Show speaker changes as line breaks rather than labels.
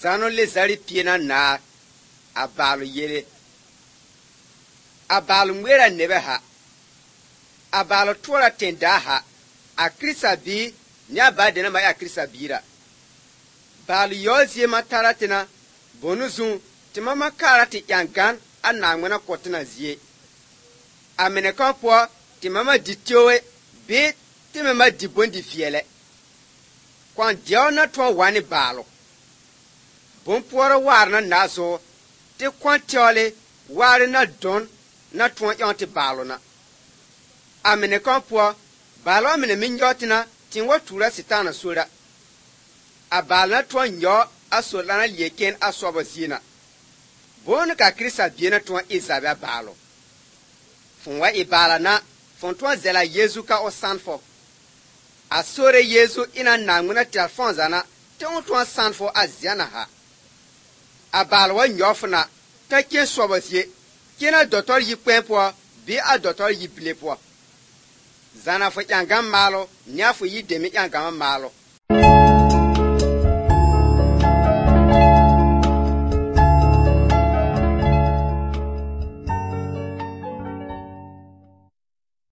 zano le zari piena na abalu yele abalu mwera nebe ha abalu twara tenda ha a Krista bi ni abadena ma ya Krista bira balu yozie mataratina bonuzun timama karati yangan anangwena kotina zie amene kampo timama ditiowe bi timama dibondi fiele kwan diona to wani balu bonporo warna nazo ti kwantiole wari na don na tuwa yanti balo na. Amene kampo, balo amene minyotina tinwa tura sitana sura. A balo na tuwa nyo asola na lieken aswaba zina. Bono ka Krista biena tuwa izabe balo. Funwa ibala na fontuwa zela Yezu ka o sanfo. Asore Yezu ina nanguna ti alfonza na tiwa tuwa sanfo aziana ha. A balo wa nyofuna ta kien swaba zie. Kina dotor yi kwenpo bi a dotor yi bilepo. Zana fo yangam malo, nya fo yi demi yangam malo.